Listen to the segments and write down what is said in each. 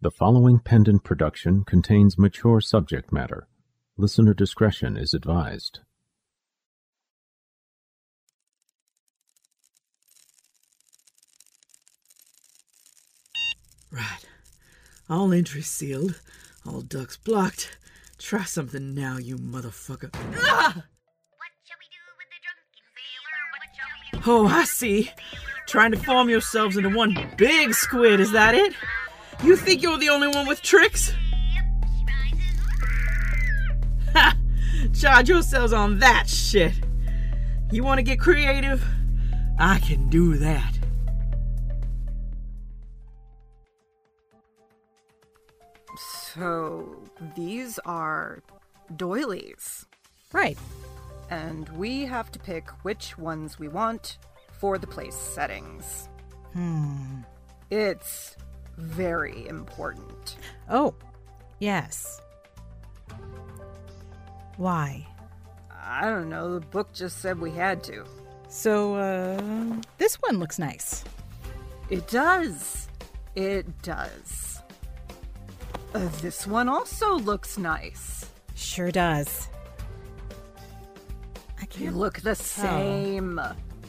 The following pendant production contains mature subject matter. Listener discretion is advised. Right. All entries sealed. All ducts blocked. Try something now, you motherfucker. Ah! What shall we do with the drunken sailor? Oh, I see. Trying to form yourselves into one big squid, is that it? You think you're the only one with tricks? Ha! Charge yourselves on that shit. You want to get creative? I can do that. So, these are doilies. Right. And we have to pick which ones we want for the place settings. It's very important. Oh, yes. Why? I don't know, the book just said we had to. So, this one looks nice. It does. It does. This one also looks nice. Sure does. I They can't look the same.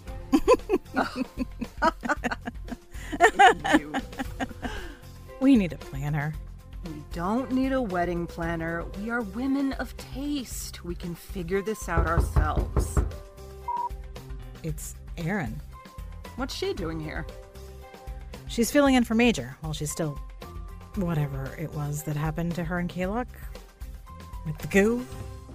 You. We need a planner. We don't need a wedding planner. We are women of taste. We can figure this out ourselves. It's Erin. What's she doing here? She's filling in for Major while she's still whatever it was that happened to her and Kalok with the goo.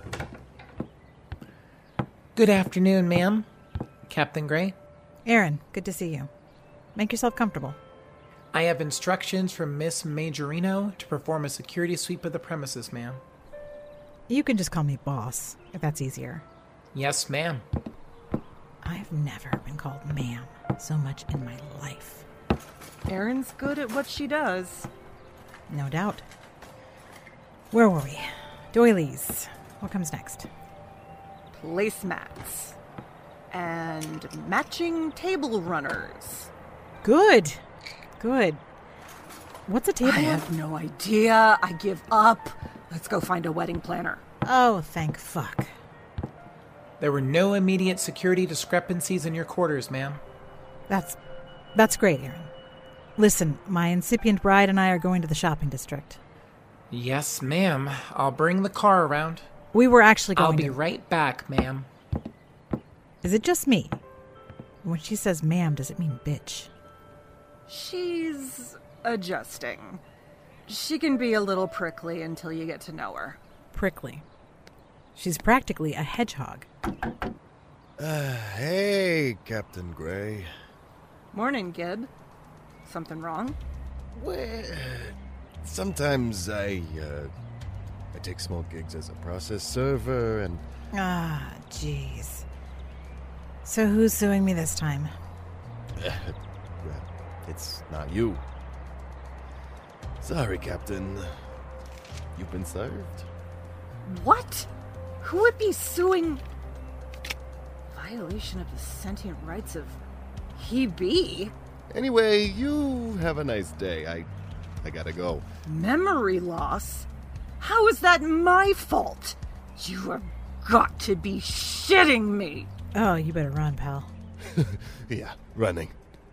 Good afternoon, ma'am. Captain Gray. Erin, good to see you. Make yourself comfortable. I have instructions from Miss Majorino to perform a security sweep of the premises, ma'am. You can just call me boss, if that's easier. Yes, ma'am. I've never been called ma'am so much in my life. Erin's good at what she does. No doubt. Where were we? Doilies. What comes next? Placemats. And matching table runners. Good. Good. What's a table? I have no idea. I give up. Let's go find a wedding planner. Oh, thank fuck. There were no immediate security discrepancies in your quarters, ma'am. That's great, Erin. Listen, my incipient bride and I are going to the shopping district. Yes, ma'am. I'll bring the car around. We were actually going I'll be right back, ma'am. Is it just me? When she says ma'am, does it mean bitch? She's adjusting. She can be a little prickly until you get to know her. Prickly. She's practically a hedgehog. Hey, Captain Gray. Morning, Gib. Something wrong? Well, sometimes I take small gigs as a process server and... Ah, jeez. So who's suing me this time? It's not you. Sorry, Captain. You've been served. What? Who would be suing? Violation of the sentient rights of he be? Anyway, you have a nice day. I gotta go. Memory loss? How is that my fault? You have got to be shitting me. Oh, you better run, pal. Yeah, running.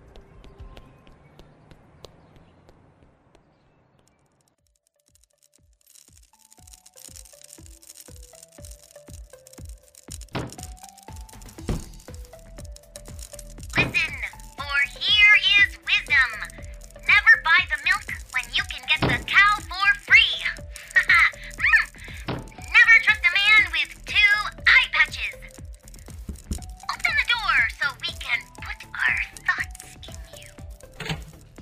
Listen, for here is wisdom. Never buy the milk when you can get the cow for free. Never trust a man with 2 eye patches. Open the door so we can put our thoughts in you.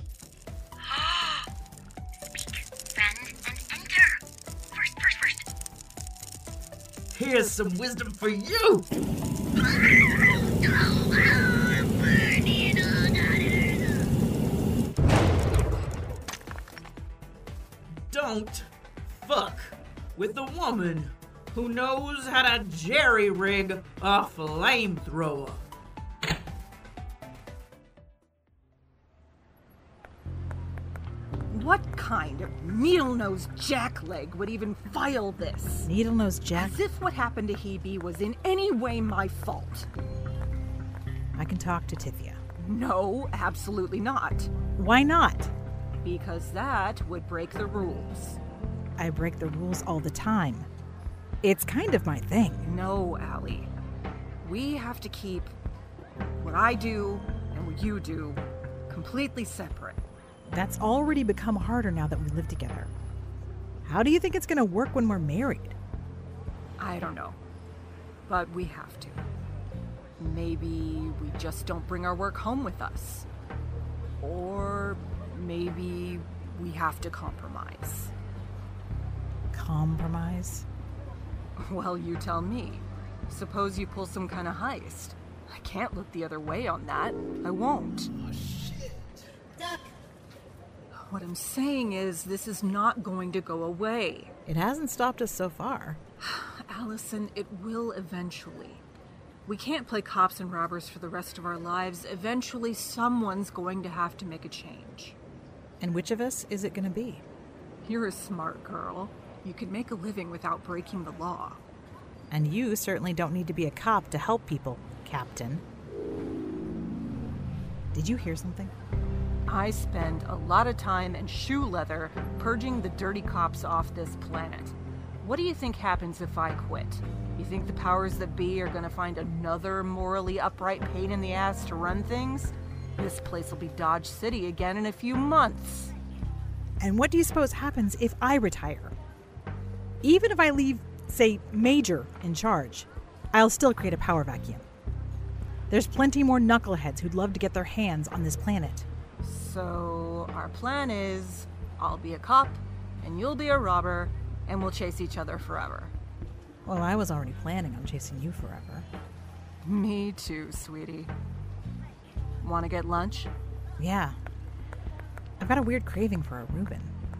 Speak, friend, and enter. First. Here's some wisdom for you. Don't fuck with the woman who knows how to jerry-rig a flamethrower. What kind of needle-nosed jackleg would even file this? Needle-nosed Jack? As if what happened to Hebe was in any way my fault. I can talk to Tithia. No, absolutely not. Why not? Because that would break the rules. I break the rules all the time. It's kind of my thing. No, Allie. We have to keep what I do and what you do completely separate. That's already become harder now that we live together. How do you think it's going to work when we're married? I don't know. But we have to. Maybe we just don't bring our work home with us. Or maybe we have to compromise. Compromise? Well, you tell me. Suppose you pull some kind of heist. I can't look the other way on that. I won't. Oh, shit. Duck. What I'm saying is, this is not going to go away. It hasn't stopped us so far. Allison, it will eventually. We can't play cops and robbers for the rest of our lives. Eventually, someone's going to have to make a change. And which of us is it going to be? You're a smart girl. You could make a living without breaking the law. And you certainly don't need to be a cop to help people, Captain. Did you hear something? I spend a lot of time in shoe leather purging the dirty cops off this planet. What do you think happens if I quit? You think the powers that be are going to find another morally upright pain in the ass to run things? This place will be Dodge City again in a few months. And what do you suppose happens if I retire? Even if I leave, say, Major in charge, I'll still create a power vacuum. There's plenty more knuckleheads who'd love to get their hands on this planet. So, our plan is, I'll be a cop, and you'll be a robber, and we'll chase each other forever. Well, I was already planning on chasing you forever. Me too, sweetie. Want to get lunch? Yeah. I've got a weird craving for a Reuben.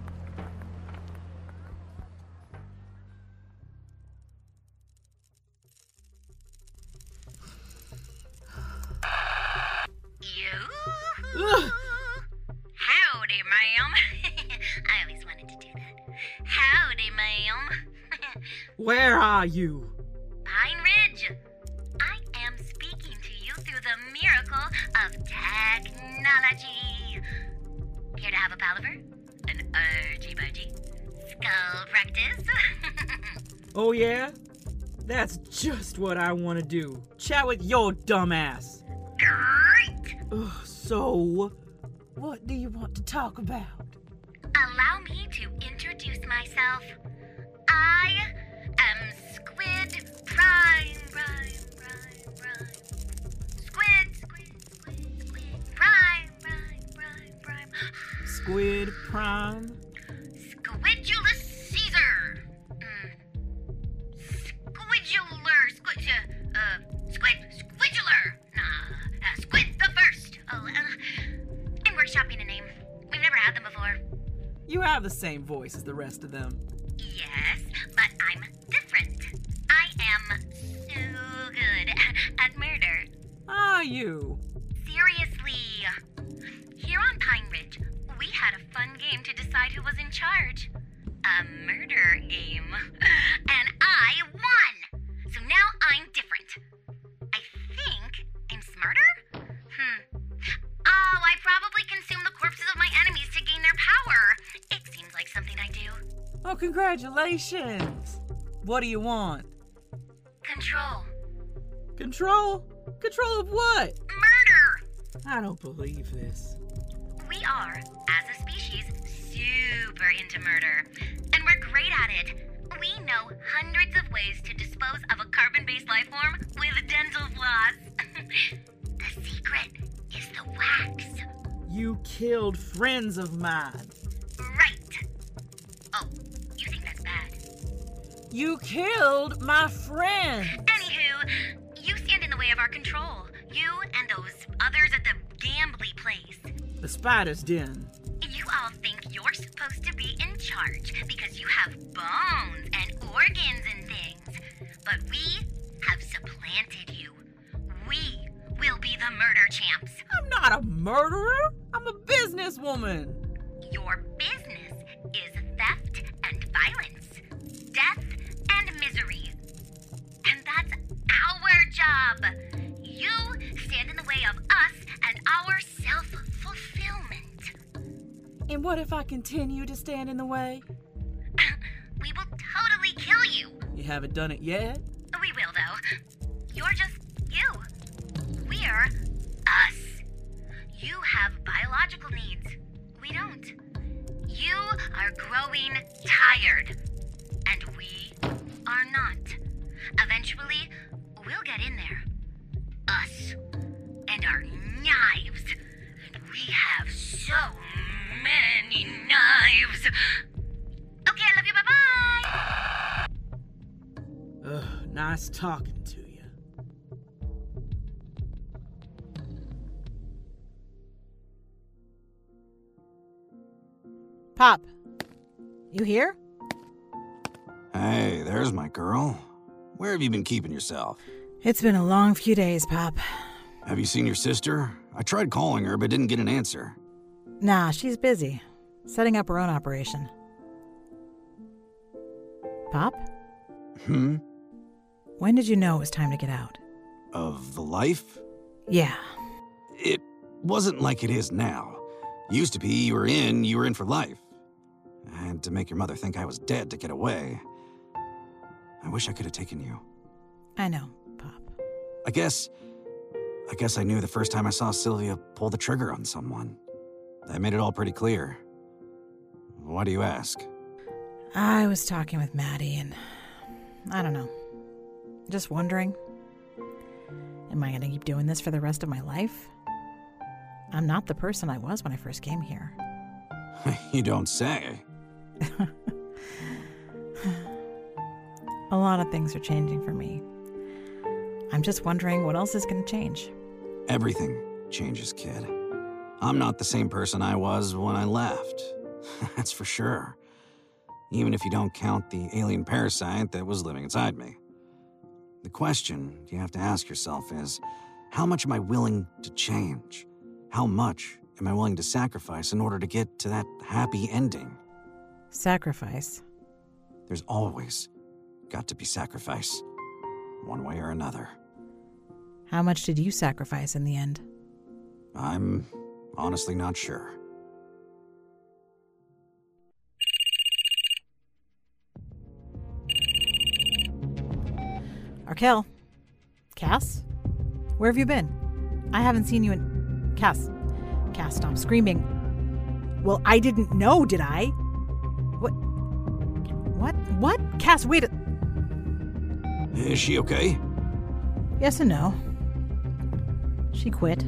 Yoo-hoo! Howdy, ma'am. I always wanted to do that. Howdy, ma'am. Where are you? Pine Ridge. I am speaking to you through the miracle of technology. Here to have a palaver? An argy-bargy? Skull practice? Oh, yeah? That's just what I want to do. Chat with your dumb ass. Great! Ugh, so, what do you want to talk about? Allow me to introduce myself. I am Squid Prime. Squid Prime. Squid Prime? Squidulus Caesar. Squidular. Squid the First. Oh, I'm workshopping a name. We've never had them before. You have the same voice as the rest of them. Yes, but I'm different. I am so good at murder. Are you? Seriously. Here on Pine Ridge, we had a fun game to decide who was in charge. A murder game. And I won! So now I'm different. I think I'm smarter? Oh, I probably consume the corpses of my enemies to gain their power. It seems like something I do. Oh, congratulations! What do you want? Control. Control? Control of what? Murder! I don't believe this. We are, as a species, super into murder. And we're great at it. We know hundreds of ways to dispose of a carbon-based life form with dental floss. The secret is the wax. You killed friends of mine. Right. Oh, you think that's bad? You killed my friend! Anywho, you stand in the way of our control. You and those others at the gambly place. The spider's den. You all think you're supposed to be in charge because you have bones and organs and things. But we have supplanted you. We will be the murder champs. I'm not a murderer. I'm a businesswoman. Your business And what if I continue to stand in the way? We will totally kill you. You haven't done it yet? We will, though. You're just you. We're us. You have biological needs. We don't. You are growing tired. And we are not. Eventually, we'll get in there. Us. And our knives. And we have so many knives. Okay, I love you. Bye-bye. Ugh, nice talking to you. Pop, you here? Hey, there's my girl. Where have you been keeping yourself? It's been a long few days, Pop. Have you seen your sister? I tried calling her, but didn't get an answer. Nah, she's busy. Setting up her own operation. Pop? When did you know it was time to get out? Of the life? Yeah. It wasn't like it is now. Used to be, you were in for life. I had to make your mother think I was dead to get away. I wish I could have taken you. I know, Pop. I guess I knew the first time I saw Sylvia pull the trigger on someone. That made it all pretty clear. Why do you ask? I was talking with Maddie and I don't know. Just wondering. Am I going to keep doing this for the rest of my life? I'm not the person I was when I first came here. You don't say. A lot of things are changing for me. I'm just wondering what else is going to change. Everything changes, kid. I'm not the same person I was when I left. That's for sure. Even if you don't count the alien parasite that was living inside me. The question you have to ask yourself is, how much am I willing to change? How much am I willing to sacrifice in order to get to that happy ending? Sacrifice? There's always got to be sacrifice, one way or another. How much did you sacrifice in the end? I'm honestly not sure. Arkell? Cass? Where have you been? I haven't seen you in... Cass, stop screaming. Well, I didn't know, did I? What? Cass, wait. Is she okay? Yes and no. She quit.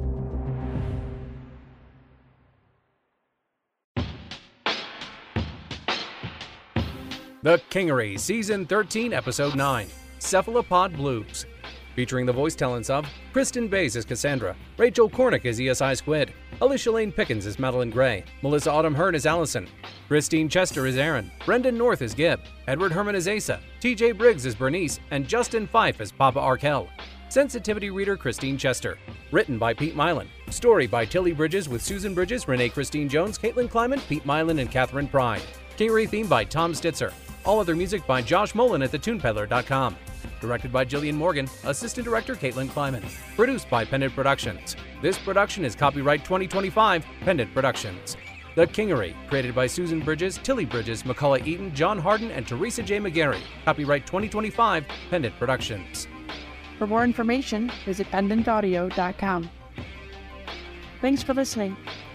The Kingery, Season 13, Episode 9, Cephalopod Blues. Featuring the voice talents of Kristen Bays as Cassandra, Rachel Cornick as ESI Squid, Alicia Lane Pickens as Madeline Gray, Melissa Autumn Hearn as Allison, Christine Chester as Aaron, Brendan North as Gib, Edward Herman as Asa, TJ Briggs as Bernice, and Justin Fife as Papa Arkell. Sensitivity reader Christine Chester. Written by Pete Mylan. Story by Tilly Bridges with Susan Bridges, Renee Christine Jones, Caitlin Kleiman, Pete Mylan, and Catherine Pride. Kingery theme by Tom Stitzer. All other music by Josh Mullen at thetunepeddler.com. Directed by Jillian Morgan. Assistant Director Caitlin Kleiman. Produced by Pendant Productions. This production is copyright 2025, Pendant Productions. The Kingery, created by Susan Bridges, Tilly Bridges, McCullough Eaton, John Harden, and Teresa J. McGarry. Copyright 2025, Pendant Productions. For more information, visit pendantaudio.com. Thanks for listening.